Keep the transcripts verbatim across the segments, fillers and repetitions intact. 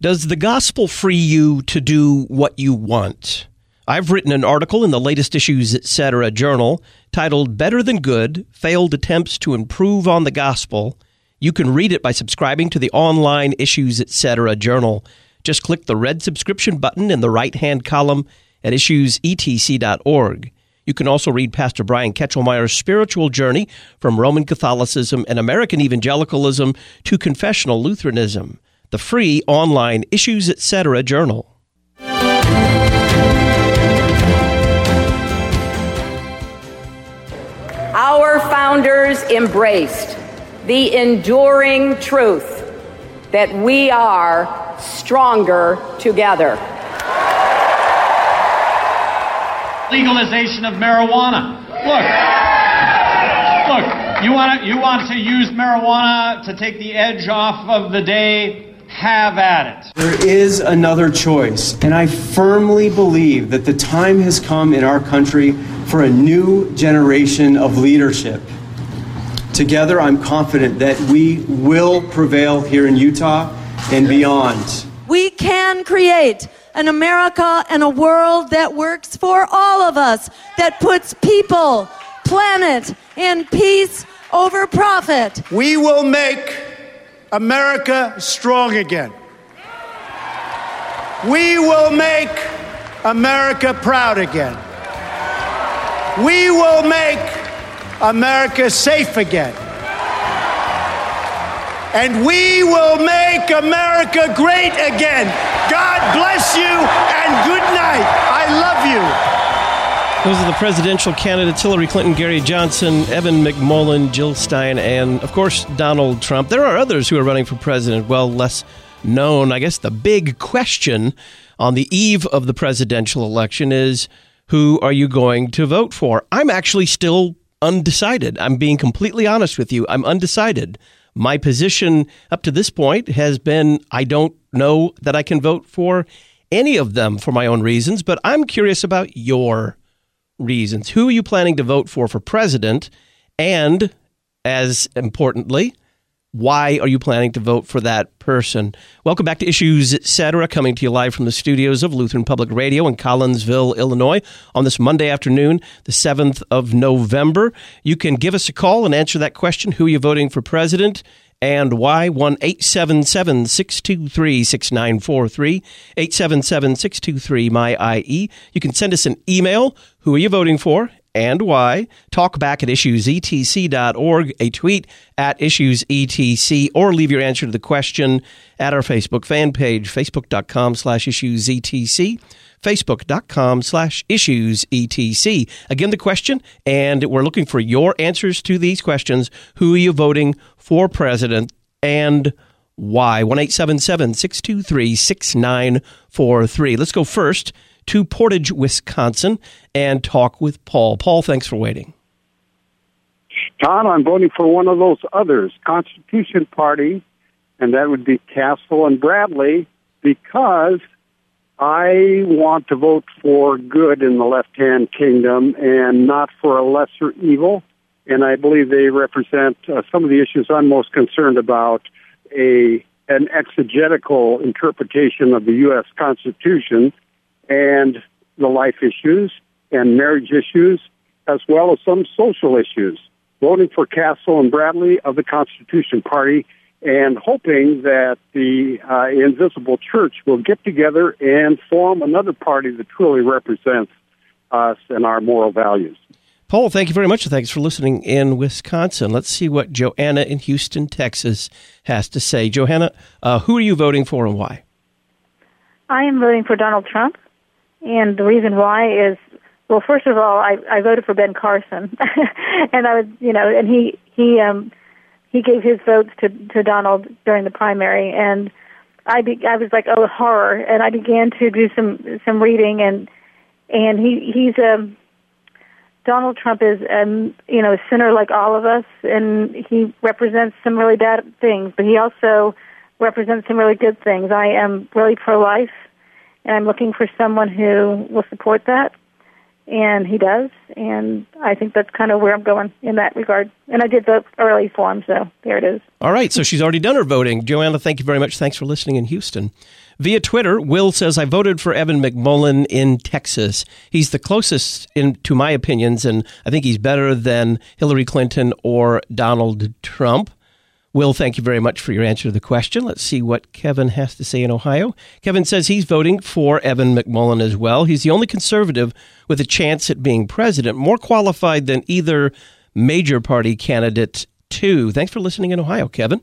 Does the gospel free you to do what you want? I've written an article in the latest Issues Etc. journal titled Better Than Good, Failed Attempts to Improve on the Gospel. You can read it by subscribing to the online Issues Etc. journal. Just click the red subscription button in the right-hand column at issues e t c dot org. You can also read Pastor Brian Ketchelmeyer's spiritual journey from Roman Catholicism and American evangelicalism to confessional Lutheranism. The free online Issues Etc. journal. Our founders embraced the enduring truth that we are stronger together. Legalization of marijuana. Look, look, you want to you want to use marijuana to take the edge off of the day? Have at it. There is another choice, and I firmly believe that the time has come in our country for a new generation of leadership. Together, I'm confident that we will prevail here in Utah and beyond. We can create an America and a world that works for all of us, that puts people, planet, and peace over profit. We will make America strong again. We will make America proud again. We will make America safe again. And we will make America great again. God bless you and good night. I love you. Those are the presidential candidates, Hillary Clinton, Gary Johnson, Evan McMullin, Jill Stein, and, of course, Donald Trump. There are others who are running for president, well, less known. I guess the big question on the eve of the presidential election is, who are you going to vote for? I'm actually still undecided. I'm being completely honest with you. I'm undecided. My position up to this point has been I don't know that I can vote for any of them for my own reasons, but I'm curious about your reasons. Who are you planning to vote for for president? And, as importantly, why are you planning to vote for that person? Welcome back to Issues Etc., coming to you live from the studios of Lutheran Public Radio in Collinsville, Illinois, on this Monday afternoon, the seventh of November. You can give us a call and answer that question, who are you voting for president and why? one eight seven seven, six two three, six nine four three, eight seven seven, six two three, M Y I E. You can send us an email, who are you voting for and why? Talk back at issues e t c dot org, a tweet at issues e t c, or leave your answer to the question at our Facebook fan page, facebook.com slash issues etc, facebook.com slash issues etc. Again, the question, and we're looking for your answers to these questions. Who are you voting for president and why? one eight seven seven, six two three, six nine four three. Let's go first to Portage, Wisconsin, and talk with Paul. Paul, thanks for waiting. Tom, I'm voting for one of those others, Constitution Party, and that would be Castle and Bradley, because I want to vote for good in the left-hand kingdom and not for a lesser evil, and I believe they represent uh, some of the issues I'm most concerned about, a an exegetical interpretation of the U S Constitution and the life issues and marriage issues, as well as some social issues. Voting for Castle and Bradley of the Constitution Party and hoping that the uh, invisible church will get together and form another party that truly represents us and our moral values. Paul, thank you very much. Thanks for listening in Wisconsin. Let's see what Joanna in Houston, Texas has to say. Johanna, uh, who are you voting for and why? I am voting for Donald Trump. And the reason why is, well, first of all, I, I voted for Ben Carson, and I was, you know, and he he um he gave his votes to to Donald during the primary, and I be, I was like, oh, horror, and I began to do some some reading, and and he he's um Donald Trump is um you know a sinner like all of us, and he represents some really bad things, but he also represents some really good things. I am really pro-life. And I'm looking for someone who will support that. and he does, and I think that's kind of where I'm going in that regard. And I did vote early for him, so there it is. All right, so she's already done her voting. Joanna, thank you very much. Thanks for listening in Houston. Via Twitter, Will says, I voted for Evan McMullin in Texas. He's the closest in, to my opinions, and I think he's better than Hillary Clinton or Donald Trump. Will, thank you very much for your answer to the question. Let's see what Kevin has to say in Ohio. Kevin says he's voting for Evan McMullin as well. He's the only conservative with a chance at being president, more qualified than either major party candidate, too. Thanks for listening in Ohio, Kevin.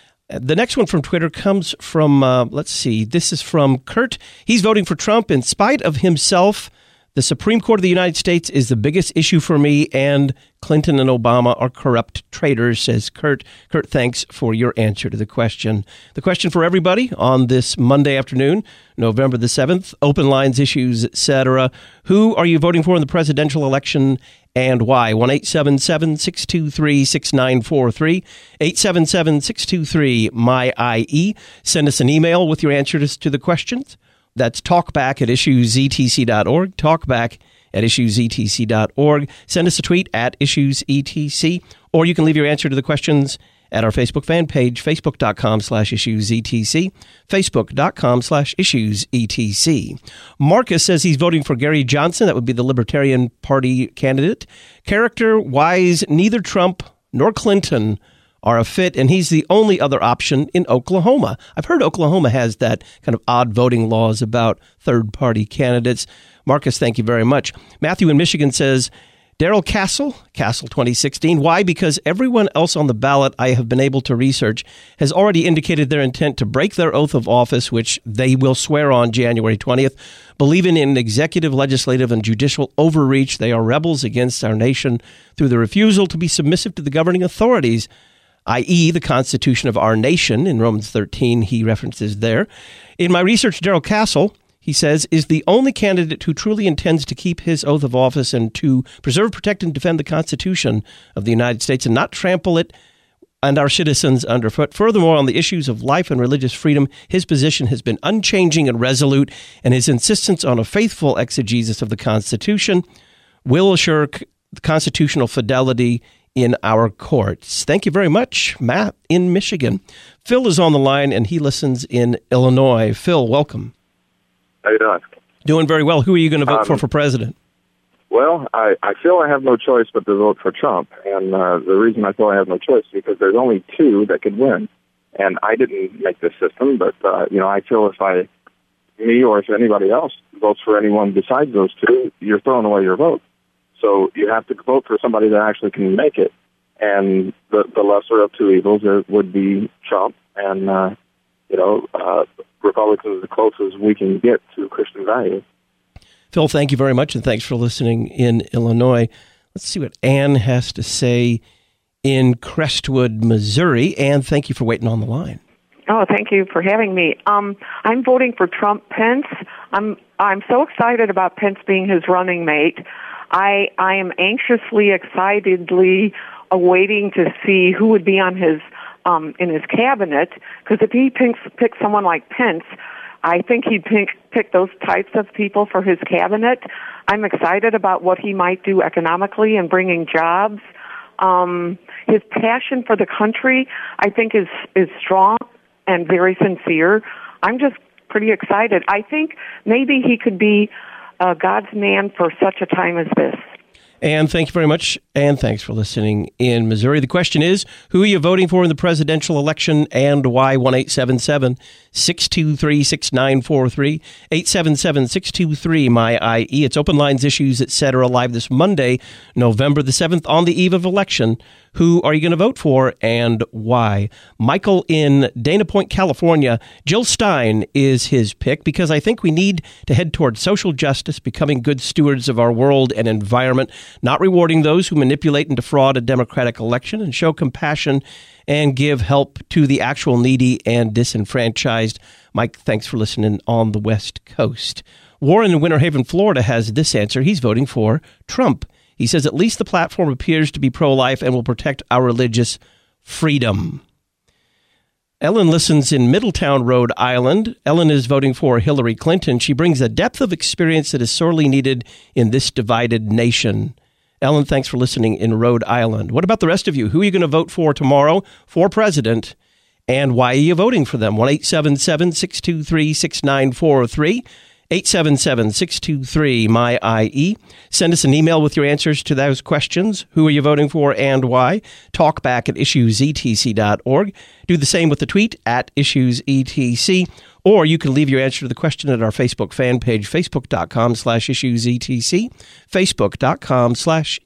The next one from Twitter comes from, uh, let's see, this is from Kurt. He's voting for Trump in spite of himself. The Supreme Court of the United States is the biggest issue for me, and Clinton and Obama are corrupt traitors, says Kurt. Kurt, thanks for your answer to the question. The question for everybody on this Monday afternoon, November the seventh, open lines, issues, et cetera. Who are you voting for in the presidential election and why? one eight seven seven, six two three, six nine four three, eight seven seven, six two three, M Y I E. Send us an email with your answers to the questions. That's talkback at issues e t c dot org, talkback at issues e t c dot org. Send us a tweet at issues e t c, or you can leave your answer to the questions at our Facebook fan page, facebook.com slash issues etc, facebook.com slash issues etc. Marcus says he's voting for Gary Johnson. That would be the Libertarian Party candidate. Character-wise, neither Trump nor Clinton are a fit, and he's the only other option in Oklahoma. I've heard Oklahoma has that kind of odd voting laws about third-party candidates. Marcus, thank you very much. Matthew in Michigan says, Darrell Castle, Castle twenty sixteen. Why? Because everyone else on the ballot I have been able to research has already indicated their intent to break their oath of office, which they will swear on January twentieth. Believing in executive, legislative, and judicial overreach, they are rebels against our nation through the refusal to be submissive to the governing authorities, that is the Constitution of our nation. In Romans thirteen, he references there. In my research, Darrell Castle, he says, is the only candidate who truly intends to keep his oath of office and to preserve, protect, and defend the Constitution of the United States and not trample it and our citizens underfoot. Furthermore, on the issues of life and religious freedom, his position has been unchanging and resolute, and his insistence on a faithful exegesis of the Constitution will assure constitutional fidelity in our courts. Thank you very much, Matt in Michigan. Phil is on the line, and he listens in Illinois. Phil, welcome. How you doing? Doing very well. Who are you going to vote um, for for president? Well, I, I feel I have no choice but to vote for Trump. And uh, the reason I feel I have no choice is because there's only two that could win. And I didn't make this system, but, uh, you know, I feel if I, me or if anybody else votes for anyone besides those two, you're throwing away your vote. So you have to vote for somebody that actually can make it. And the, the lesser of two evils would be Trump. And, uh, you know, uh, Republicans are the closest we can get to Christian values. Phil, thank you very much, and thanks for listening in Illinois. Let's see what Ann has to say in Crestwood, Missouri. Ann, thank you for waiting on the line. Oh, thank you for having me. Um, I'm voting for Trump Pence. I'm I'm so excited about Pence being his running mate. I I am anxiously, excitedly awaiting to see who would be on his um, in his cabinet. Because if he picks picks someone like Pence, I think he'd pick pick those types of people for his cabinet. I'm excited about what he might do economically and bringing jobs. Um, his passion for the country, I think, is is strong and very sincere. I'm just pretty excited. I think maybe he could be uh, God's man for such a time as this. And thank you very much, and thanks for listening in Missouri. The question is, who are you voting for in the presidential election and why? one eight seven seven, six two three, six nine four three, eight seven seven, six two three, M Y I E. It's Open Lines, Issues, et cetera, live this Monday, November the seventh, on the eve of election. Who are you going to vote for and why? Michael in Dana Point, California. Jill Stein is his pick because I think we need to head toward social justice, becoming good stewards of our world and environment, not rewarding those who manipulate and defraud a democratic election, and show compassion and give help to the actual needy and disenfranchised. Mike, thanks for listening on the West Coast. Warren in Winter Haven, Florida has this answer. He's voting for Trump. He says at least the platform appears to be pro-life and will protect our religious freedom. Ellen listens in Middletown, Rhode Island. Ellen is voting for Hillary Clinton. She brings a depth of experience that is sorely needed in this divided nation. Ellen, thanks for listening in Rhode Island. What about the rest of you? Who are you going to vote for tomorrow for president, and why are you voting for them? one eight seven seven, six two three, six nine four three. eight seven seven, six two three, M Y I E. Send us an email with your answers to those questions. Who are you voting for and why? Talkback at issues e t c dot org. Do the same with the tweet at issues e t c. Or you can leave your answer to the question at our Facebook fan page, facebook.com slash issuesetc, facebook.com slash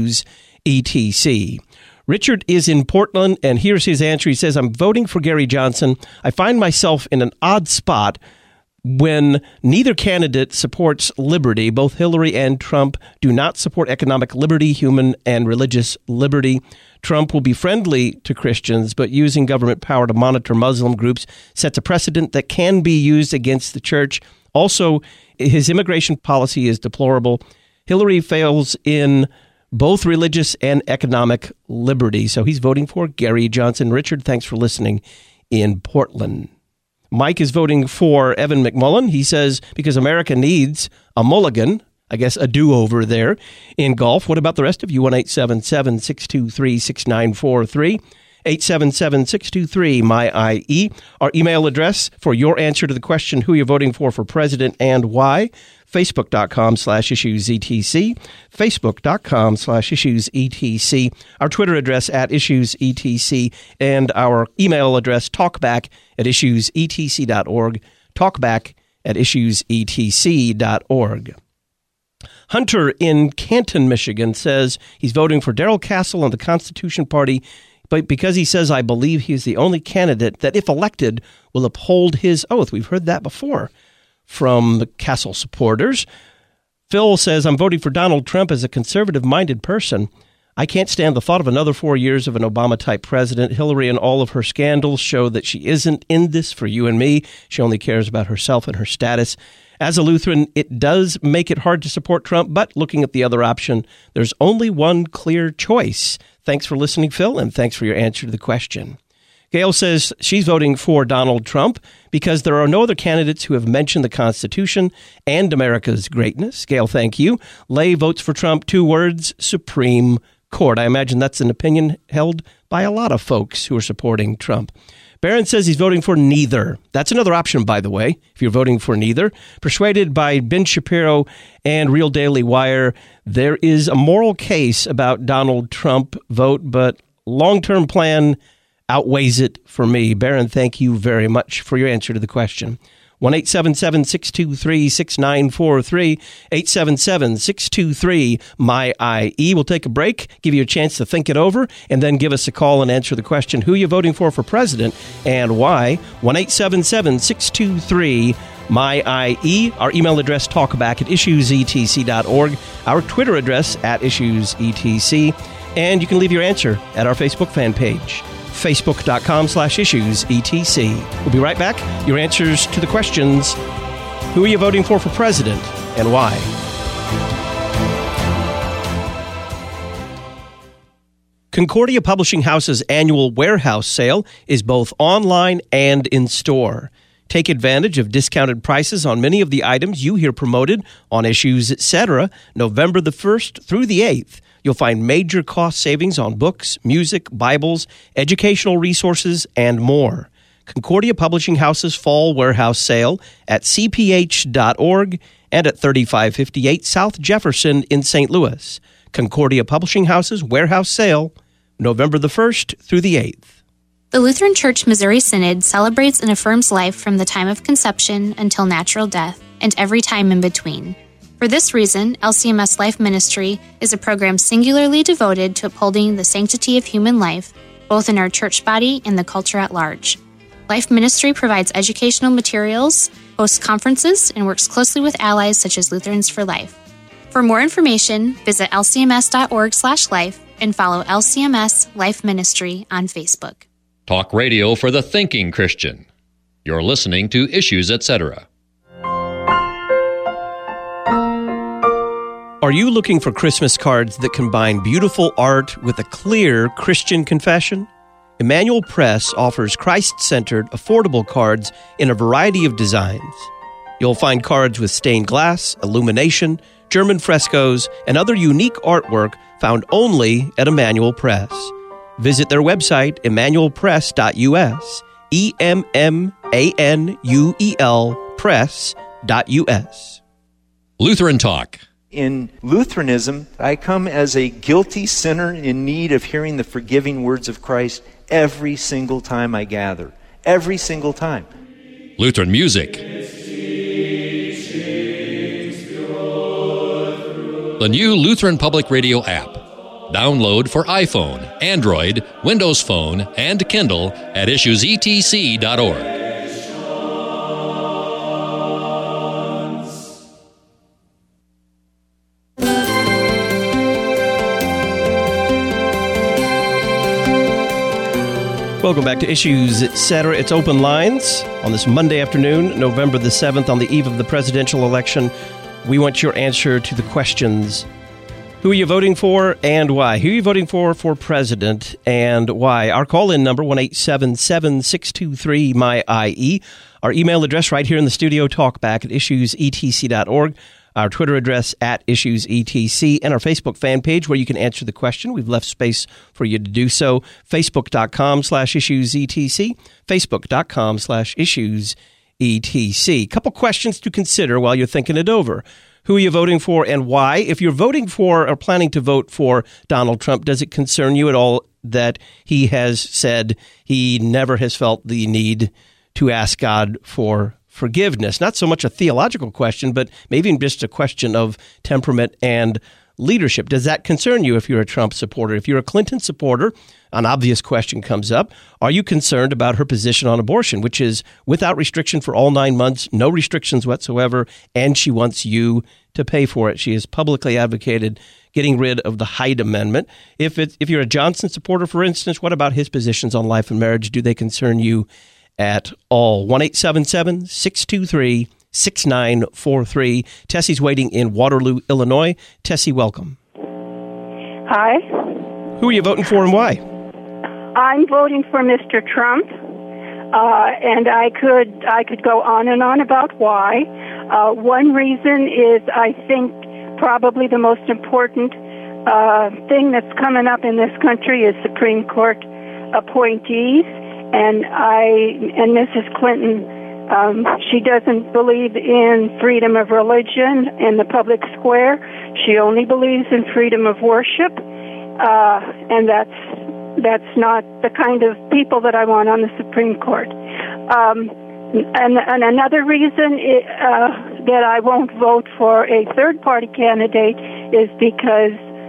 issuesetc. Richard is in Portland, and here's his answer. He says, I'm voting for Gary Johnson. I find myself in an odd spot when neither candidate supports liberty. Both Hillary and Trump do not support economic liberty, human and religious liberty. Trump will be friendly to Christians, but using government power to monitor Muslim groups sets a precedent that can be used against the church. Also, his immigration policy is deplorable. Hillary fails in both religious and economic liberty. So he's voting for Gary Johnson. Richard, thanks for listening in Portland. Mike is voting for Evan McMullen. He says, because America needs a mulligan, I guess a do-over there in golf. What about the rest of you? one eight seven seven, six two three, six nine four three. eight seven seven, six two three, M Y I E. Our email address for your answer to the question, who you're voting for for president and why. Facebook.com slash issues etc. Facebook.com slash issues etc. Our Twitter address at issues etc. And our email address talkback at issues e t c dot org. Talkback at issues e t c dot org. Hunter in Canton, Michigan says he's voting for Darrell Castle and the Constitution Party, but because he says, I believe he's the only candidate that, if elected, will uphold his oath. We've heard that before from the Castle supporters. Phil says, I'm voting for Donald Trump as a conservative-minded person. I can't stand the thought of another four years of an Obama-type president. Hillary and all of her scandals show that she isn't in this for you and me. She only cares about herself and her status. As a Lutheran, it does make it hard to support Trump, but looking at the other option, there's only one clear choice. Thanks for listening, Phil, and thanks for your answer to the question. Gail says she's voting for Donald Trump because there are no other candidates who have mentioned the Constitution and America's greatness. Gail, thank you. Lay votes for Trump, two words, Supreme Court. I imagine that's an opinion held by a lot of folks who are supporting Trump. Barron says he's voting for neither. That's another option, by the way, if you're voting for neither. Persuaded by Ben Shapiro and Real Daily Wire, there is a moral case about Donald Trump vote, but long-term plan outweighs it for me. Barron, thank you very much for your answer to the question. one eight seven seven, six two three, six nine four three, eight seven seven, six two three, M Y I E. We'll take a break, give you a chance to think it over, and then give us a call and answer the question, who are you voting for for president and why? one eight seven seven, six two three, M Y I E. Our email address, talkback at issues e t c dot org. Our Twitter address, at issues e t c. And you can leave your answer at our Facebook fan page, facebook.com slash issues etc. We'll be right back. Your answers to the questions, who are you voting for for president and why? Concordia Publishing House's annual warehouse sale is both online and in store. Take advantage of discounted prices on many of the items you hear promoted on Issues, et cetera, November the first through the eighth. You'll find major cost savings on books, music, Bibles, educational resources, and more. Concordia Publishing House's Fall Warehouse Sale at c p h dot org and at thirty-five fifty-eight South Jefferson in Saint Louis. Concordia Publishing House's Warehouse Sale, November the first through the eighth. The Lutheran Church Missouri Synod celebrates and affirms life from the time of conception until natural death and every time in between. For this reason, L C M S Life Ministry is a program singularly devoted to upholding the sanctity of human life, both in our church body and the culture at large. Life Ministry provides educational materials, hosts conferences, and works closely with allies such as Lutherans for Life. For more information, visit l c m s dot org slash life and follow L C M S Life Ministry on Facebook. Talk radio for the thinking Christian. You're listening to Issues, et cetera. Are you looking for Christmas cards that combine beautiful art with a clear Christian confession? Emmanuel Press offers Christ-centered, affordable cards in a variety of designs. You'll find cards with stained glass, illumination, German frescoes, and other unique artwork found only at Emmanuel Press. Visit their website, emmanuel press dot u s, E M M A N U E L press dot U S. Lutheran Talk. In Lutheranism, I come as a guilty sinner in need of hearing the forgiving words of Christ every single time I gather. Every single time. Lutheran music. The new Lutheran Public Radio app. Download for iPhone, Android, Windows Phone, and Kindle at issues e t c dot org. Welcome back to Issues, et cetera. It's Open Lines on this Monday afternoon, November the seventh, on the eve of the presidential election. We want your answer to the questions. Who are you voting for and why? Who are you voting for for president and why? Our call-in number, one eight seven seven, six two three, M Y I E. Our email address right here in the studio, talkback at issues e t c dot org. Our Twitter address, at IssuesETC, and our Facebook fan page where you can answer the question. We've left space for you to do so. Facebook.com slash IssuesETC, Facebook.com slash IssuesETC. Couple questions to consider while you're thinking it over. Who are you voting for and why? If you're voting for or planning to vote for Donald Trump, does it concern you at all that he has said he never has felt the need to ask God for forgiveness? Not so much a theological question, but maybe just a question of temperament and leadership. Does that concern you if you're a Trump supporter? If you're a Clinton supporter, an obvious question comes up. Are you concerned about her position on abortion, which is without restriction for all nine months, no restrictions whatsoever, and she wants you to pay for it? She has publicly advocated getting rid of the Hyde Amendment. If it's, if you're a Johnson supporter, for instance, what about his positions on life and marriage? Do they concern you at all? one eight seven seven, six two three, six nine four three. Tessie's waiting in Waterloo, Illinois. Tessie, welcome. Hi. Who are you voting for and why? I'm voting for Mister Trump, uh, and I could I could go on and on about why. Uh, one reason is I think probably the most important uh, thing that's coming up in this country is Supreme Court appointees. And I and Missus Clinton, um, she doesn't believe in freedom of religion in the public square. She only believes in freedom of worship, uh, and that's that's not the kind of people that I want on the Supreme Court. Um, and, and another reason it, uh, that I won't vote for a third-party candidate is because,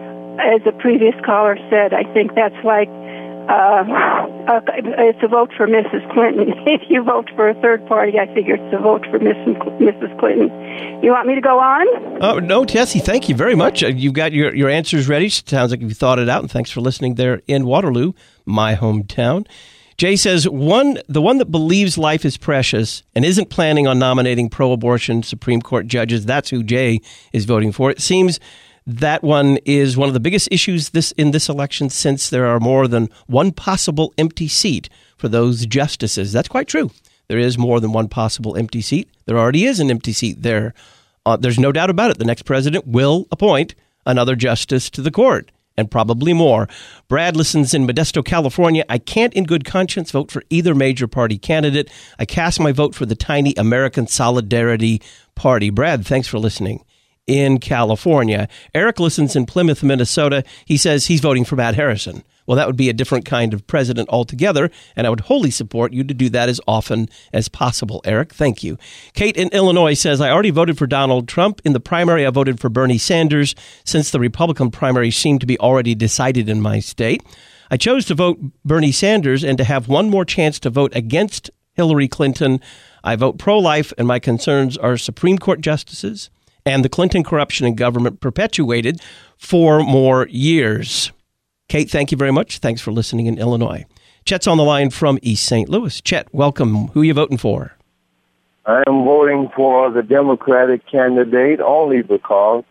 as a previous caller said, I think that's like Uh, uh, it's a vote for Missus Clinton. If you vote for a third party, I figure it's a vote for Missus Clinton. You want me to go on? Oh, no, Tessie, thank you very much. Uh, you've got your, your answers ready. Sounds like you've thought it out, and thanks for listening there in Waterloo, my hometown. Jay says, one, the one that believes life is precious and isn't planning on nominating pro-abortion Supreme Court judges, that's who Jay is voting for. It seems that one is one of the biggest issues this in this election, since there are more than one possible empty seat for those justices. That's quite true. There is more than one possible empty seat. There already is an empty seat there. Uh, there's no doubt about it. The next president will appoint another justice to the court, and probably more. Brad listens in Modesto, California. I can't in good conscience vote for either major party candidate. I cast my vote for the tiny American Solidarity Party. Brad, thanks for listening in California. Eric listens in Plymouth, Minnesota. He says he's voting for Matt Harrison. Well, that would be a different kind of president altogether, and I would wholly support you to do that as often as possible, Eric. Thank you. Kate in Illinois says, I already voted for Donald Trump. In the primary, I voted for Bernie Sanders, since the Republican primary seemed to be already decided in my state. I chose to vote Bernie Sanders and to have one more chance to vote against Hillary Clinton. I vote pro-life, and my concerns are Supreme Court justices and the Clinton corruption in government perpetuated for more years. Kate, thank you very much. Thanks for listening in Illinois. Chet's on the line from East Saint Louis. Chet, welcome. Who are you voting for? I am voting for the Democratic candidate only because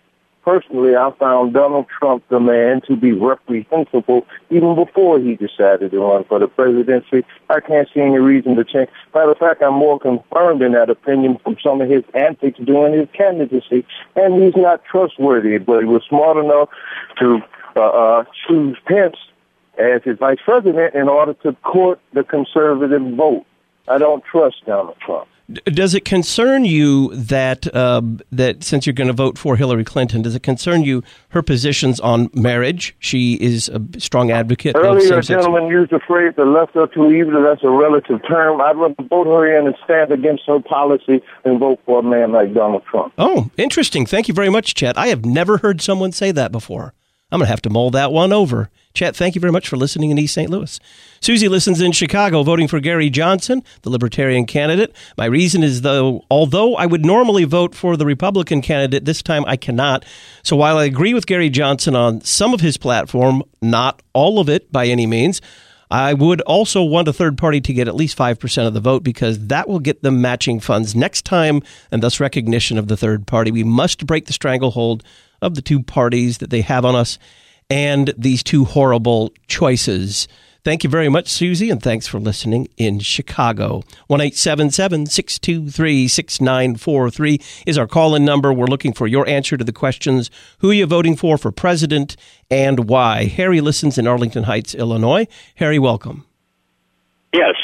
personally, I found Donald Trump the man to be reprehensible even before he decided to run for the presidency. I can't see any reason to change. Matter of fact, I'm more confirmed in that opinion from some of his antics during his candidacy. And he's not trustworthy, but he was smart enough to uh, uh, choose Pence as his vice president in order to court the conservative vote. I don't trust Donald Trump. Does it concern you that uh, that since you're going to vote for Hillary Clinton, does it concern you her positions on marriage? She is a strong advocate. Earlier, of a gentleman used the phrase "the lesser two evils." That's a relative term. I'd rather vote her in and stand against her policy than vote for a man like Donald Trump. Oh, interesting. Thank you very much, Chet. I have never heard someone say that before. I'm going to have to mull that one over. Chet, thank you very much for listening in East Saint Louis. Susie listens in Chicago, voting for Gary Johnson, the Libertarian candidate. My reason is, though, although I would normally vote for the Republican candidate, this time I cannot. So while I agree with Gary Johnson on some of his platform, not all of it by any means, I would also want a third party to get at least five percent of the vote because that will get them matching funds next time and thus recognition of the third party. We must break the stranglehold of the two parties that they have on us and these two horrible choices. Thank you very much, Susie, and thanks for listening in Chicago. one eight seven seven, six two three, six nine four three is our call-in number. We're looking for your answer to the questions, who are you voting for for president and why? Harry listens in Arlington Heights, Illinois. Harry, welcome. Yes.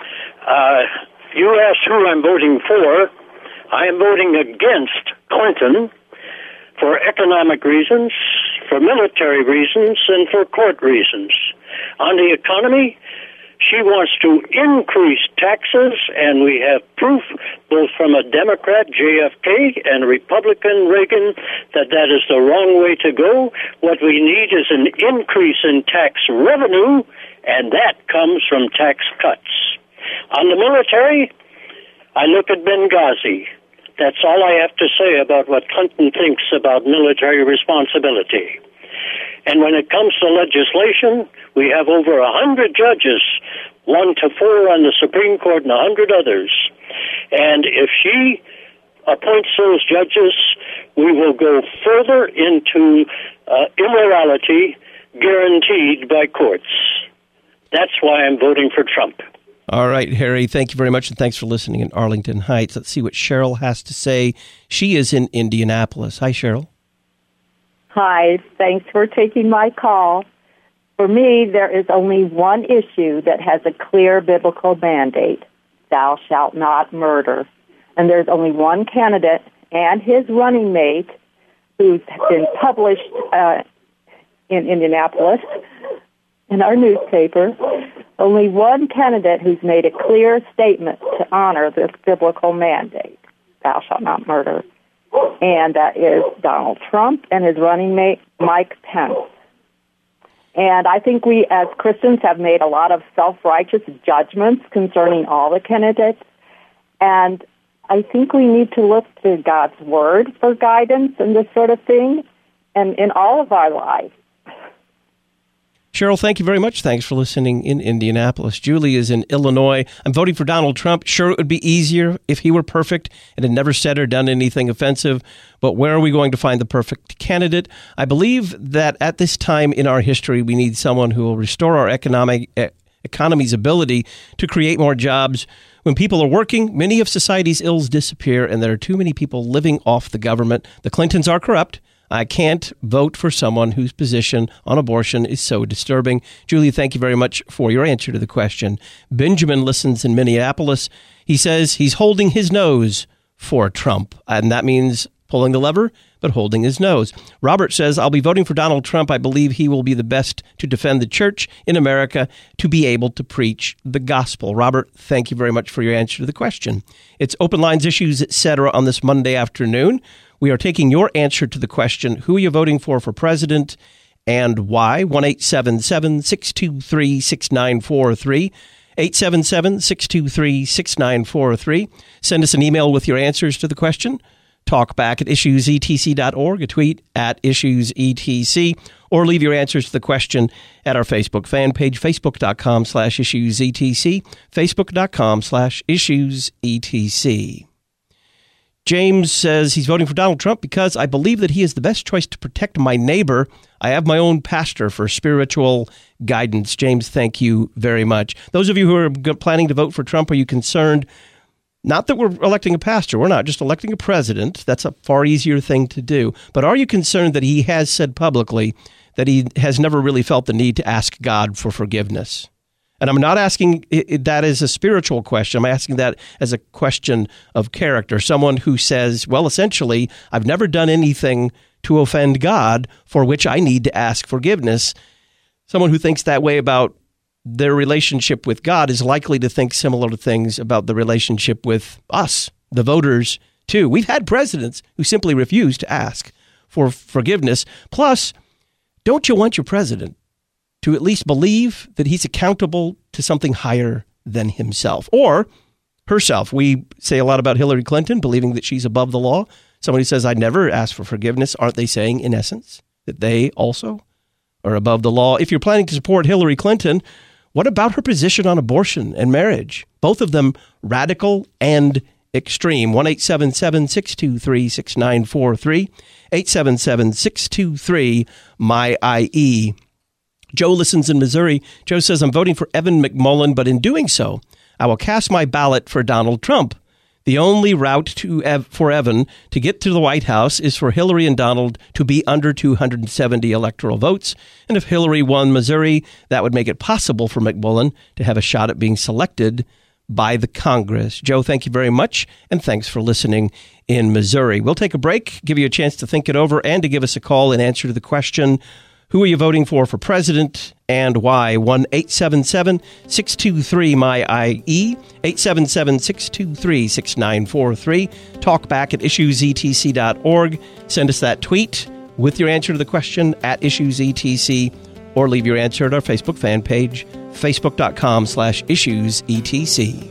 Uh, you asked who I'm voting for. I am voting against Clinton for economic reasons, for military reasons, and for court reasons. On the economy, she wants to increase taxes, and we have proof, both from a Democrat, J F K, and a Republican, Reagan, that that is the wrong way to go. What we need is an increase in tax revenue, and that comes from tax cuts. On the military, I look at Benghazi. That's all I have to say about what Clinton thinks about military responsibility. And when it comes to legislation, we have over a hundred judges, one to four on the Supreme Court and a hundred others. And if she appoints those judges, we will go further into uh, immorality guaranteed by courts. That's why I'm voting for Trump. All right, Harry, thank you very much, and thanks for listening in Arlington Heights. Let's see what Cheryl has to say. She is in Indianapolis. Hi, Cheryl. Hi, thanks for taking my call. For me, there is only one issue that has a clear biblical mandate: thou shalt not murder. And there's only one candidate and his running mate who's been published uh, in Indianapolis in our newspaper. Only one candidate who's made a clear statement to honor this biblical mandate: thou shalt not murder. And that is Donald Trump and his running mate, Mike Pence. And I think we as Christians have made a lot of self-righteous judgments concerning all the candidates. And I think we need to look to God's Word for guidance in this sort of thing and in all of our lives. Cheryl, thank you very much. Thanks for listening in Indianapolis. Julie is in Illinois. I'm voting for Donald Trump. Sure, it would be easier if he were perfect and had never said or done anything offensive. But where are we going to find the perfect candidate? I believe that at this time in our history, we need someone who will restore our economic eh, economy's ability to create more jobs. When people are working, many of society's ills disappear, and there are too many people living off the government. The Clintons are corrupt. I can't vote for someone whose position on abortion is so disturbing. Julie, thank you very much for your answer to the question. Benjamin listens in Minneapolis. He says he's holding his nose for Trump, and that means pulling the lever, but holding his nose. Robert says, I'll be voting for Donald Trump. I believe he will be the best to defend the church in America, to be able to preach the gospel. Robert, thank you very much for your answer to the question. It's Open Lines, Issues, et cetera on this Monday afternoon. We are taking your answer to the question, who are you voting for for president and why? one eight seven seven, six two three, six nine four three. eight seven seven, six two three, six nine four three. Send us an email with your answers to the question. Talk back at issues e t c dot org, a tweet at issues e t c, or leave your answers to the question at our Facebook fan page, facebook.com slash issuesetc, facebook.com slash issuesetc. James says he's voting for Donald Trump because I believe that he is the best choice to protect my neighbor. I have my own pastor for spiritual guidance. James, thank you very much. Those of you who are planning to vote for Trump, are you concerned? Not that we're electing a pastor. We're not just electing a president. That's a far easier thing to do. But are you concerned that he has said publicly that he has never really felt the need to ask God for forgiveness? And I'm not asking that as a spiritual question. I'm asking that as a question of character. Someone who says, well, essentially, I've never done anything to offend God for which I need to ask forgiveness. Someone who thinks that way about their relationship with God is likely to think similar things about the relationship with us, the voters, too. We've had presidents who simply refuse to ask for forgiveness. Plus, don't you want your president to at least believe that he's accountable to something higher than himself or herself? We say a lot about Hillary Clinton, believing that she's above the law. Somebody says, I never asked for forgiveness. Aren't they saying, in essence, that they also are above the law? If you're planning to support Hillary Clinton, what about her position on abortion and marriage? Both of them radical and extreme. one eight seven seven, six two three, six nine four three, eight seven seven, six two three, M Y I E. Joe listens in Missouri. Joe says, I'm voting for Evan McMullin, but in doing so, I will cast my ballot for Donald Trump. The only route to Ev- for Evan to get to the White House is for Hillary and Donald to be under two hundred seventy electoral votes. And if Hillary won Missouri, that would make it possible for McMullin to have a shot at being selected by the Congress. Joe, thank you very much, and thanks for listening in Missouri. We'll take a break, give you a chance to think it over, and to give us a call in answer to the question, who are you voting for for president and why? one eight seven seven, six two three, M Y I E, eight seven seven, six two three, six nine four three. Talk back at issues e t c dot org. Send us that tweet with your answer to the question at issues e t c, or leave your answer at our Facebook fan page, facebook.com slash issuesetc.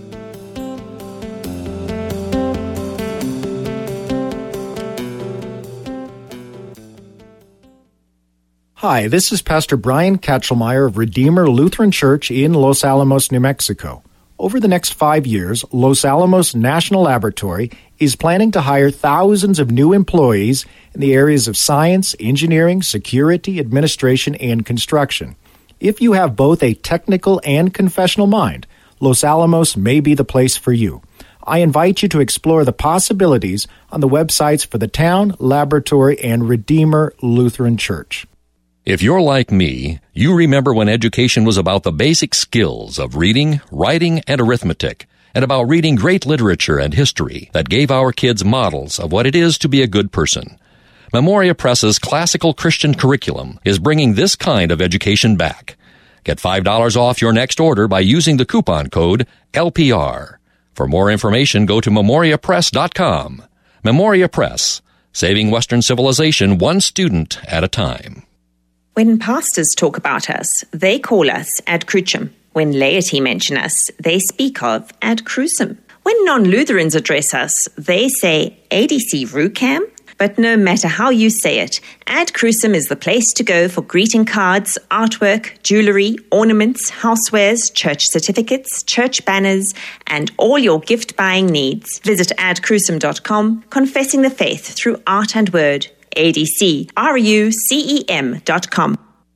Hi, this is Pastor Brian Katchelmeyer of Redeemer Lutheran Church in Los Alamos, New Mexico. Over the next five years, Los Alamos National Laboratory is planning to hire thousands of new employees in the areas of science, engineering, security, administration, and construction. If you have both a technical and confessional mind, Los Alamos may be the place for you. I invite you to explore the possibilities on the websites for the town, laboratory, and Redeemer Lutheran Church. If you're like me, you remember when education was about the basic skills of reading, writing, and arithmetic, and about reading great literature and history that gave our kids models of what it is to be a good person. Memoria Press's classical Christian curriculum is bringing this kind of education back. Get five dollars off your next order by using the coupon code L P R. For more information, go to memoria press dot com. Memoria Press, saving Western civilization one student at a time. When pastors talk about us, they call us ad crucem. When laity mention us, they speak of ad crucem. When non-Lutherans address us, they say A D C Rucam. But no matter how you say it, Ad Crucem is the place to go for greeting cards, artwork, jewelry, ornaments, housewares, church certificates, church banners, and all your gift-buying needs. Visit ad crucem dot com, confessing the faith through art and word. A D C R U C E M dot com.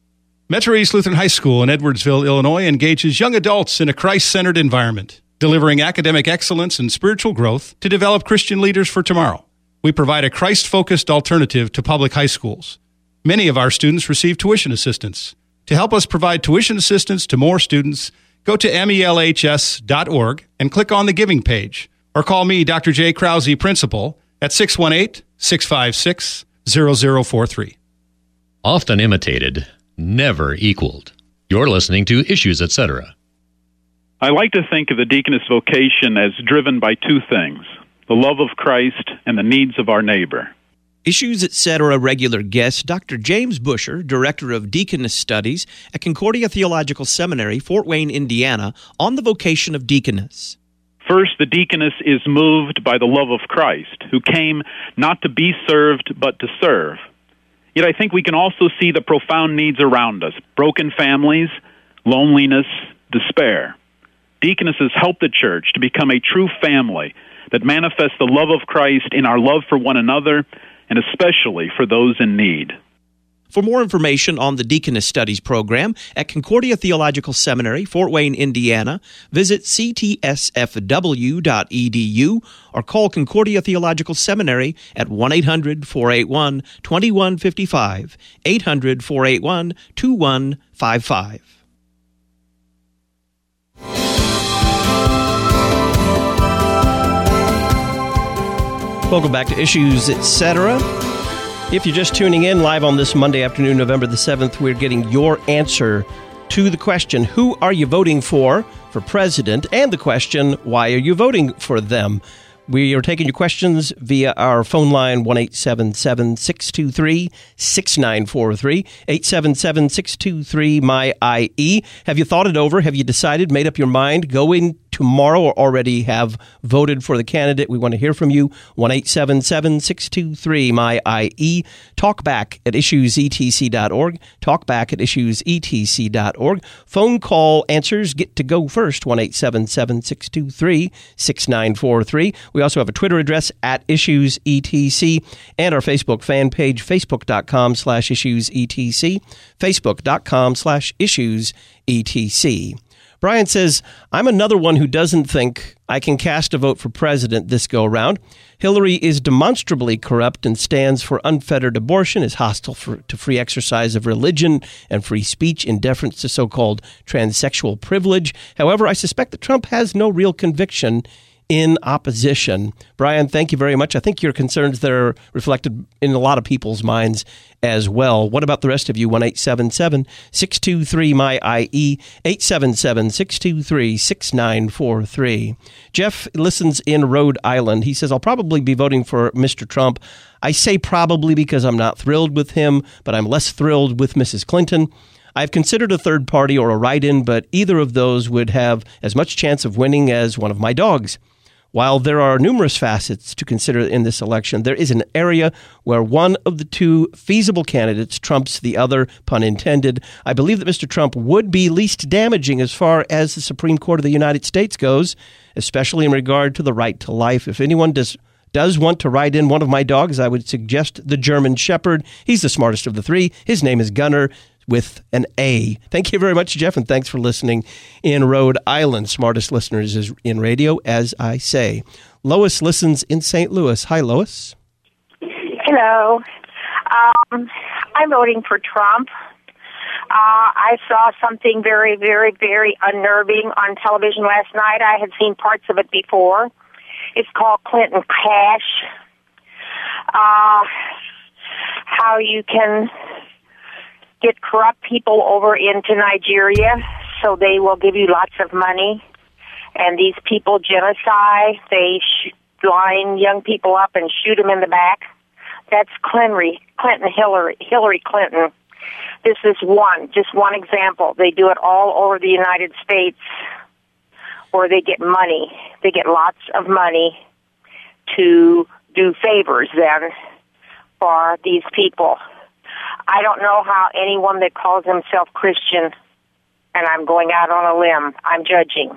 Metro East Lutheran High School in Edwardsville, Illinois, engages young adults in a Christ-centered environment, delivering academic excellence and spiritual growth to develop Christian leaders for tomorrow. We provide a Christ-focused alternative to public high schools. Many of our students receive tuition assistance. To help us provide tuition assistance to more students, go to M E L H S dot org and click on the Giving page, or call me, Doctor J. Krause, Principal, at six one eight, six five six, zero zero four three. Often imitated, never equaled. You're listening to Issues, et cetera. I like to think of the deaconess vocation as driven by two things: the love of Christ and the needs of our neighbor. Issues, et cetera. Regular guest, Doctor James Busher, Director of Deaconess Studies at Concordia Theological Seminary, Fort Wayne, Indiana, on the vocation of deaconess. First, the deaconess is moved by the love of Christ, who came not to be served, but to serve. Yet I think we can also see the profound needs around us: broken families, loneliness, despair. Deaconesses help the church to become a true family that manifest the love of Christ in our love for one another and especially for those in need. For more information on the Deaconess Studies program at Concordia Theological Seminary, Fort Wayne, Indiana, visit c t s f w dot e d u or call Concordia Theological Seminary at one eight hundred, four eight one, two one five five, eight hundred, four eight one, two one five five. Welcome back to Issues, et cetera. If you're just tuning in live on this Monday afternoon, November the seventh, we're getting your answer to the question, who are you voting for for president? And the question, why are you voting for them? We are taking your questions via our phone line, one eight seven seven, six two three, six nine four three, eight seven seven, six two three, M Y I E. Have you thought it over? Have you decided, made up your mind, going tomorrow, or already have voted for the candidate? We want to hear from you. one eight seven seven, six two three, M Y I E. Talkback at issues e t c dot org. Talkback at issues e t c dot org. Phone call answers get to go first, one eight seven seven, six two three, six nine four three. We also have a Twitter address at issues e t c and our Facebook fan page, facebook.com slash issues etc, facebook.com slash issues etc. Brian says, I'm another one who doesn't think I can cast a vote for president this go-around. Hillary is demonstrably corrupt and stands for unfettered abortion, is hostile for, to free exercise of religion and free speech in deference to so-called transsexual privilege. However, I suspect that Trump has no real conviction in opposition. Brian, thank you very much. I think your concerns there are reflected in a lot of people's minds as well. What about the rest of you? one eight seven seven, six two three, M Y I E, eight seven seven, six two three, six nine four three. Jeff listens in Rhode Island. He says, I'll probably be voting for Mister Trump. I say probably because I'm not thrilled with him, but I'm less thrilled with Missus Clinton. I've considered a third party or a write-in, but either of those would have as much chance of winning as one of my dogs. While there are numerous facets to consider in this election, there is an area where one of the two feasible candidates trumps the other, pun intended. I believe that Mister Trump would be least damaging as far as the Supreme Court of the United States goes, especially in regard to the right to life. If anyone does does want to write in one of my dogs, I would suggest the German Shepherd. He's the smartest of the three. His name is Gunner, with an A. Thank you very much, Jeff, and thanks for listening in Rhode Island. Smartest listeners is in radio, as I say. Lois listens in Saint Louis. Hi, Lois. Hello. Um, I'm voting for Trump. Uh, I saw something very, very, very unnerving on television last night. I had seen parts of it before. It's called Clinton Cash. Uh, how you can get corrupt people over into Nigeria so they will give you lots of money. And these people genocide. They sh- line young people up and shoot them in the back. That's Clinton, Clinton, Hillary, Hillary Clinton. This is one, just one example. They do it all over the United States where they get money. They get lots of money to do favors then for these people. I don't know how anyone that calls himself Christian, and I'm going out on a limb, I'm judging.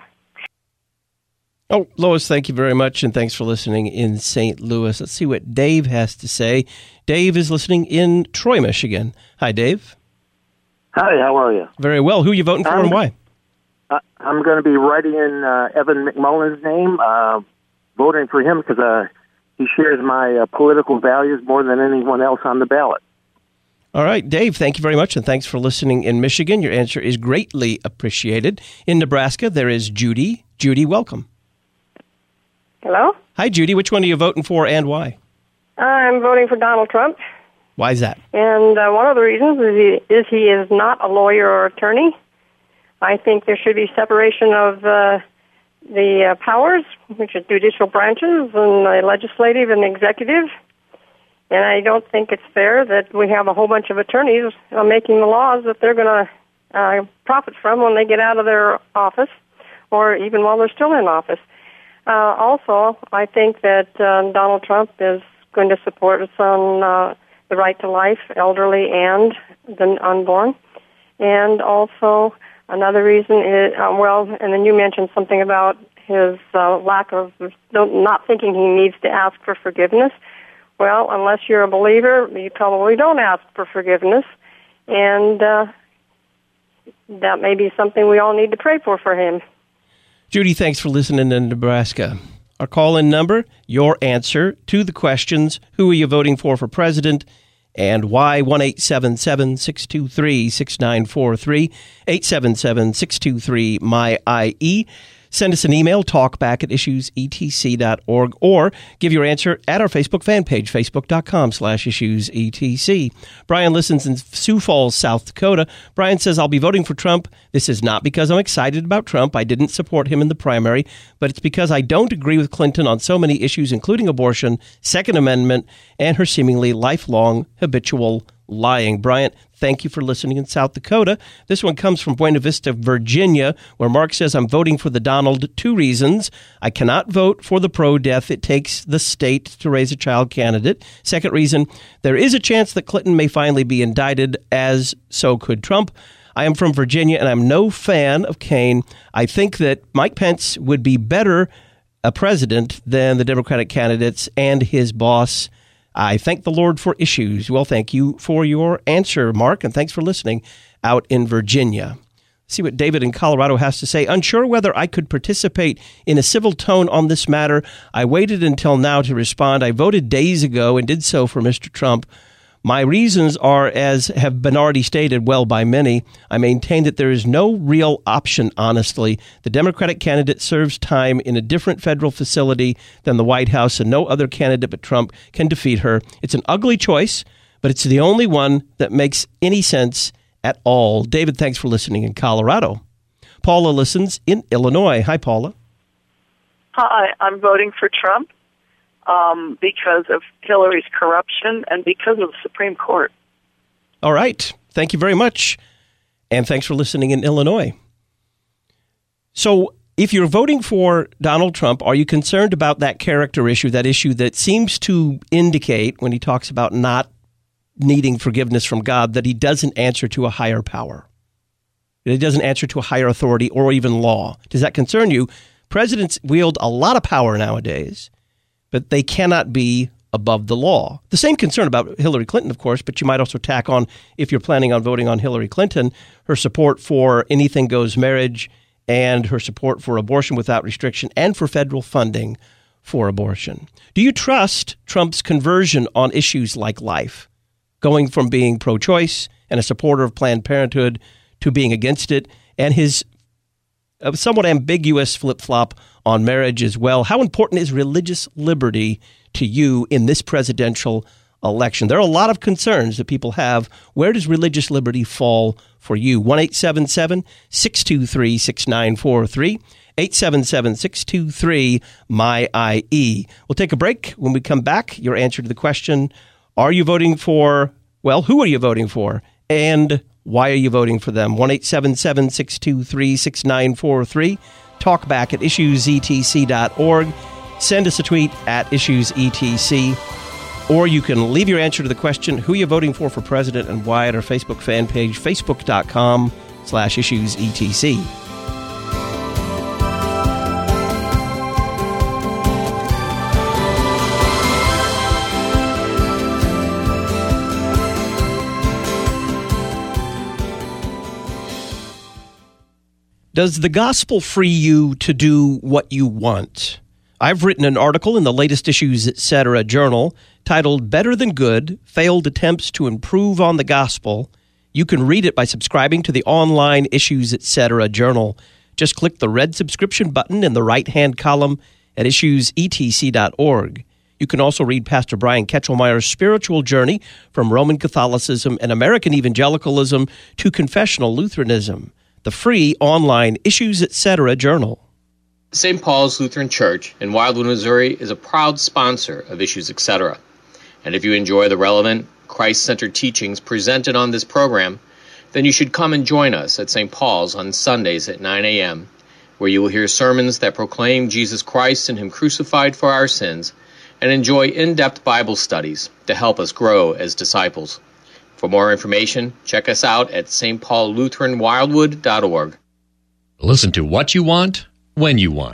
Oh, Lois, thank you very much, and thanks for listening in Saint Louis. Let's see what Dave has to say. Dave is listening in Troy, Michigan. Hi, Dave. Hi, how are you? Very well. Who are you voting for um, and why? Uh, I'm going to be writing in uh, Evan McMullen's name, uh, voting for him because uh, he shares my uh, political values more than anyone else on the ballot. All right, Dave, thank you very much, and thanks for listening in Michigan. Your answer is greatly appreciated. In Nebraska, there is Judy. Judy, welcome. Hello? Hi, Judy. Which one are you voting for and why? I'm voting for Donald Trump. Why is that? And uh, one of the reasons is he, is he is not a lawyer or attorney. I think there should be separation of uh, the uh, powers, which are judicial branches, and the legislative and executive. And I don't think it's fair that we have a whole bunch of attorneys uh, making the laws that they're going to uh, profit from when they get out of their office or even while they're still in office. Uh, also, I think that uh, Donald Trump is going to support us on uh, the right to life, elderly and the unborn. And also, another reason is, uh, well, and then you mentioned something about his uh, lack of not thinking he needs to ask for forgiveness. Well, unless you're a believer, you probably don't ask for forgiveness, and uh, that may be something we all need to pray for for him. Judy, thanks for listening in Nebraska. Our call-in number, your answer to the questions, who are you voting for for president, and why? one eight seven seven, six two three, six nine four three, eight seven seven, six two three, M Y I E. Send us an email, talkback at issues e t c dot org, or give your answer at our Facebook fan page, facebook.com slash issuesetc. Brian listens in Sioux Falls, South Dakota. Brian says, I'll be voting for Trump. This is not because I'm excited about Trump. I didn't support him in the primary, but it's because I don't agree with Clinton on so many issues, including abortion, Second Amendment, and her seemingly lifelong habitual lying. Bryant, thank you for listening in South Dakota. This one comes from Buena Vista, Virginia, where Mark says, I'm voting for the Donald. Two reasons. I cannot vote for the pro-death. It takes the state to raise a child candidate. Second reason, there is a chance that Clinton may finally be indicted, as so could Trump. I am from Virginia, and I'm no fan of Kaine. I think that Mike Pence would be better a president than the Democratic candidates and his boss. I thank the Lord for issues. Well, thank you for your answer, Mark, and thanks for listening out in Virginia. See what David in Colorado has to say. Unsure whether I could participate in a civil tone on this matter. I waited until now to respond. I voted days ago and did so for Mister Trump. My reasons are, as have been already stated well by many. I maintain that there is no real option, honestly. The Democratic candidate serves time in a different federal facility than the White House, and no other candidate but Trump can defeat her. It's an ugly choice, but it's the only one that makes any sense at all. David, thanks for listening in Colorado. Paula listens in Illinois. Hi, Paula. Hi, I'm voting for Trump. Um, because of Hillary's corruption and because of the Supreme Court. All right. Thank you very much. And thanks for listening in Illinois. So if you're voting for Donald Trump, are you concerned about that character issue, that issue that seems to indicate when he talks about not needing forgiveness from God, that he doesn't answer to a higher power, that he doesn't answer to a higher authority or even law? Does that concern you? Presidents wield a lot of power nowadays, but they cannot be above the law. The same concern about Hillary Clinton, of course, but you might also tack on, if you're planning on voting on Hillary Clinton, her support for anything goes marriage and her support for abortion without restriction and for federal funding for abortion. Do you trust Trump's conversion on issues like life, going from being pro-choice and a supporter of Planned Parenthood to being against it, and his a somewhat ambiguous flip-flop on marriage as well? How important is religious liberty to you in this presidential election? There are a lot of concerns that people have. Where does religious liberty fall for you? one eight seven seven, six two three, six nine four three, eight seven seven, six two three, M Y I E. We'll take a break. When we come back, your answer to the question, are you voting for, well, who are you voting for? And why are you voting for them? one eight seven seven, six two three, six nine four three. Talk back at issues e t c dot org. Send us a tweet at issues e t c. Or you can leave your answer to the question, who are you voting for for president and why, at our Facebook fan page, facebook.com slash issues etc. Does the gospel free you to do what you want? I've written an article in the latest Issues Etc. journal titled Better Than Good, Failed Attempts to Improve on the Gospel. You can read it by subscribing to the online Issues Etc. journal. Just click the red subscription button in the right-hand column at issues e t c dot org. You can also read Pastor Brian Ketchelmeyer's spiritual journey from Roman Catholicism and American evangelicalism to confessional Lutheranism. The free online Issues Etc. journal. Saint Paul's Lutheran Church in Wildwood, Missouri is a proud sponsor of Issues Etc. And if you enjoy the relevant, Christ-centered teachings presented on this program, then you should come and join us at Saint Paul's on Sundays at nine a.m., where you will hear sermons that proclaim Jesus Christ and Him crucified for our sins, and enjoy in-depth Bible studies to help us grow as disciples. For more information, check us out at s t paul lutheran wildwood dot org. Listen to what you want, when you want.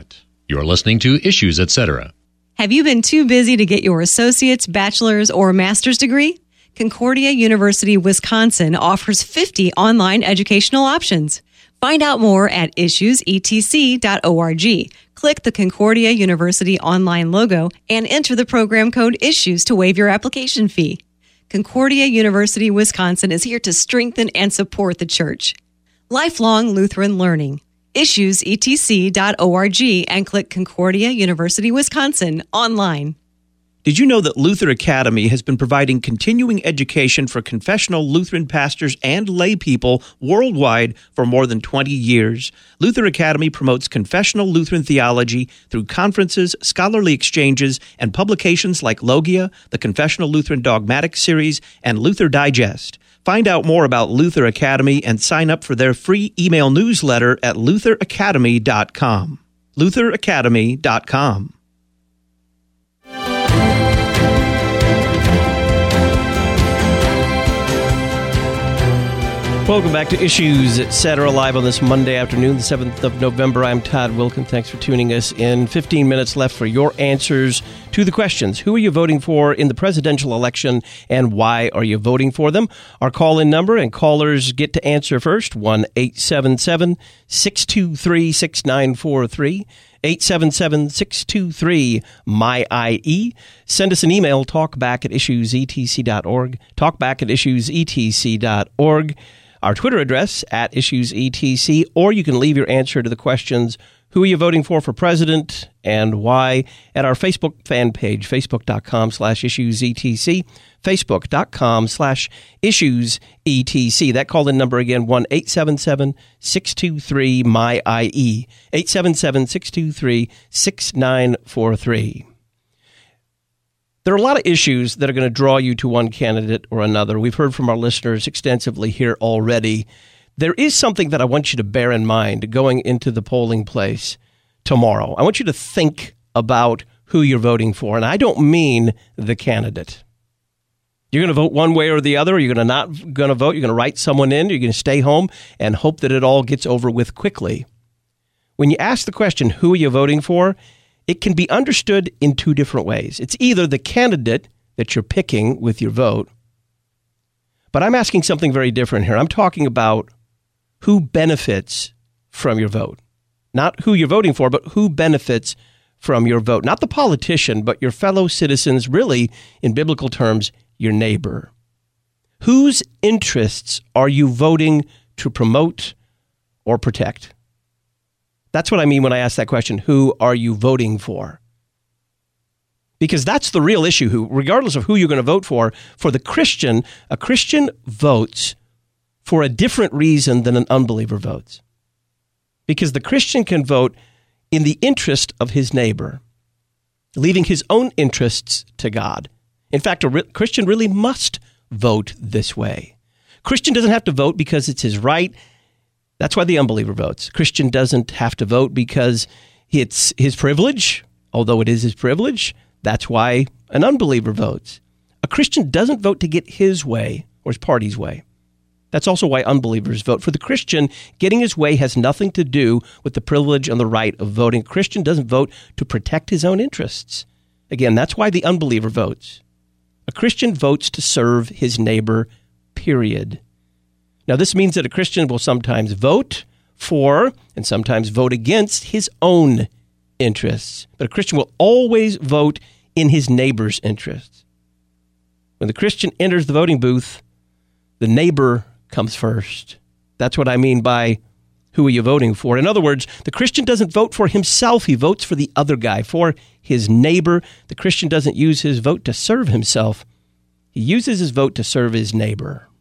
You're listening to Issues, et cetera. Have you been too busy to get your associate's, bachelor's, or master's degree? Concordia University Wisconsin offers fifty online educational options. Find out more at issues e t c dot org. Click the Concordia University online logo and enter the program code ISSUES to waive your application fee. Concordia University Wisconsin is here to strengthen and support the church. Lifelong Lutheran learning. issues e t c dot org and click Concordia University Wisconsin online. Did you know that Luther Academy has been providing continuing education for confessional Lutheran pastors and lay people worldwide for more than twenty years? Luther Academy promotes confessional Lutheran theology through conferences, scholarly exchanges, and publications like Logia, the Confessional Lutheran Dogmatic Series, and Luther Digest. Find out more about Luther Academy and sign up for their free email newsletter at luther academy dot com. luther academy dot com. Welcome back to Issues, et cetera, live on this Monday afternoon, the seventh of November. I'm Todd Wilken. Thanks for tuning us in. fifteen minutes left for your answers to the questions. Who are you voting for in the presidential election, and why are you voting for them? Our call-in number, and callers get to answer first, one eight seven seven, six two three, six nine four three. eight seven seven, six two three, M Y I E. Send us an email, talkback at issues e t c dot org, talkback at issues e t c dot org. Our Twitter address, at IssuesETC, or you can leave your answer to the questions, who are you voting for for president and why, at our Facebook fan page, facebook.com slash IssuesETC, facebook.com slash IssuesETC. That call-in number again, one eight seven seven, six two three, M Y I E, eight seven seven, six two three, six nine four three. There are a lot of issues that are going to draw you to one candidate or another. We've heard from our listeners extensively here already. There is something that I want you to bear in mind going into the polling place tomorrow. I want you to think about who you're voting for, and I don't mean the candidate. You're going to vote one way or the other, or you're going to not going to vote. You're going to write someone in. You're going to stay home and hope that it all gets over with quickly. When you ask the question, who are you voting for, it can be understood in two different ways. It's either the candidate that you're picking with your vote, but I'm asking something very different here. I'm talking about who benefits from your vote. Not who you're voting for, but who benefits from your vote. Not the politician, but your fellow citizens, really, in biblical terms, your neighbor. Whose interests are you voting to promote or protect? That's what I mean when I ask that question, who are you voting for? Because that's the real issue, who, regardless of who you're going to vote for, for the Christian, a Christian votes for a different reason than an unbeliever votes. Because the Christian can vote in the interest of his neighbor, leaving his own interests to God. In fact, a re- Christian really must vote this way. Christian doesn't have to vote because it's his right. That's why the unbeliever votes. Christian doesn't have to vote because it's his privilege, although it is his privilege. That's why an unbeliever votes. A Christian doesn't vote to get his way or his party's way. That's also why unbelievers vote. For the Christian, getting his way has nothing to do with the privilege and the right of voting. A Christian doesn't vote to protect his own interests. Again, that's why the unbeliever votes. A Christian votes to serve his neighbor, period. Now, this means that a Christian will sometimes vote for and sometimes vote against his own interests. But a Christian will always vote in his neighbor's interests. When the Christian enters the voting booth, the neighbor comes first. That's what I mean by who are you voting for. In other words, the Christian doesn't vote for himself. He votes for the other guy, for his neighbor. The Christian doesn't use his vote to serve himself. He uses his vote to serve his neighbor.